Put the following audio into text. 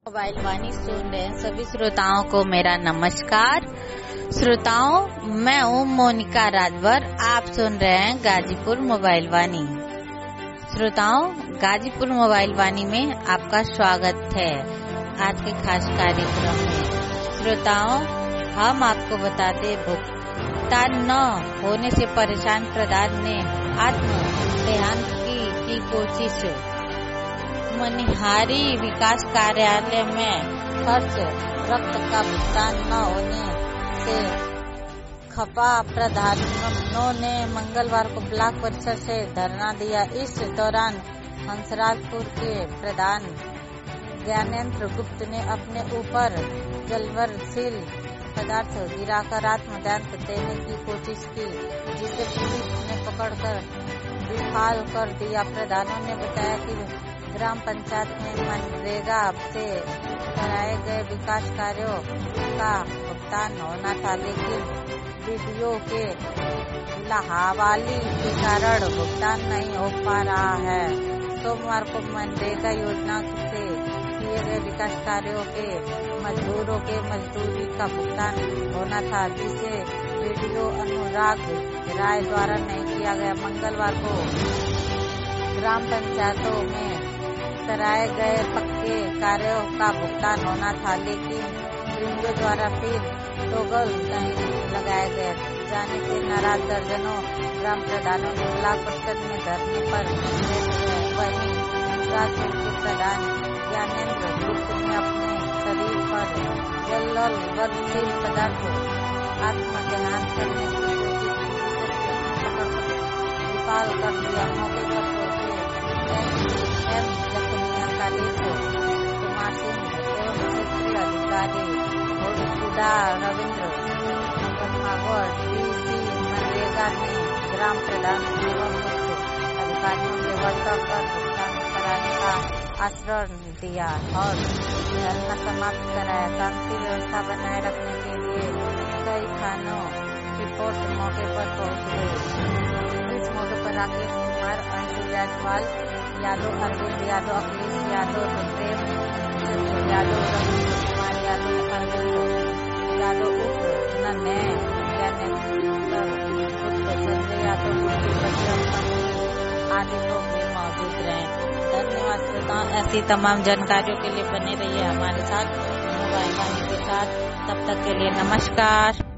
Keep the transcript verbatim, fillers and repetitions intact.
Mobile वाणी सुन रहे सभी श्रोताओं को मेरा नमस्कार। श्रोताओं, मैं हूँ मोनिका राजभर। आप सुन रहे हैं गाजीपुर मोबाइल वाणी। श्रोताओं, गाजीपुर मोबाइल वाणी में आपका स्वागत है आज के खास कार्यक्रम में। श्रोताओं, हम आपको बता दें, भुगतान न होने से परेशान प्रधान ने आत्म देहांत की, की कोशिश। मनिहारी विकास कार्यालय में खर्च रक्त का भुगतान न होने से खपा प्रधानों ने मंगलवार को ब्लॉक परिसर से धरना दिया। इस दौरान हंसराजपुर के प्रधान ज्ञानेंद्र गुप्त ने अपने ऊपर जलवरशील पदार्थ गिराकर आत्मदान देने की कोशिश की, जिसे पुलिस ने पकड़कर बेहाल कर दिया। प्रधानों ने बताया कि ग्राम पंचायत में मनरेगा से कराए गए विकास कार्यों का भुगतान होना था, लेकिन बीडीओ के लाहवाली के कारण भुगतान नहीं हो पा रहा है। सोमवार को मनरेगा योजना से किए गए विकास कार्यों के मजदूरों के मजदूरी का भुगतान होना था, जिसे बीडीओ अनुराग राय द्वारा नहीं किया गया। मंगलवार को ग्राम पंचायतों में कराए गए पक्के कार्यों का भुगतान होना था, लेकिन बीडीओ द्वारा फिर टोगल नहीं लगाए गए जाने से नाराज दर्जनों ग्राम प्रधानों ने ब्लॉक परिषद में धरने पर वहीं राजपुर के प्रधान ज्ञानेंद्र गुप्त ने अपने शरीर पर जलवरशील पदार्थ आत्मदान करने की विफल कर दिया। मौके पर कुमार सिंह एवं क्षेत्रीय अधिकारी गुडा रविंद्र भागवत डीसी मनरेगा ने ग्राम प्रधान एवं मुख्य अधिकारियों से वार्ता कर भुगतान कराने का आश्वासन दिया और धरना समाप्त कराया। शांति व्यवस्था बनाए रखने के लिए कई थानों की फोर्स मौके पर पहुंच गई। इस मौके पर राकेश कुमार, अंशु जायसवाल यादव, अरविंद यादव, अखिलेश यादव, प्रेम यादव, रविंद्र कुमार यादव, अरविंद यादव, उप नन्हे ज्ञानेंद्र गुप्त, संजय यादव, आदि लोग भी मौजूद रहे। धन्यवाद श्रोताओं। ऐसी तमाम जानकारियों के लिए बने रहिए हमारे साथ मोबाइल वाणी के साथ। तब तक के लिए नमस्कार।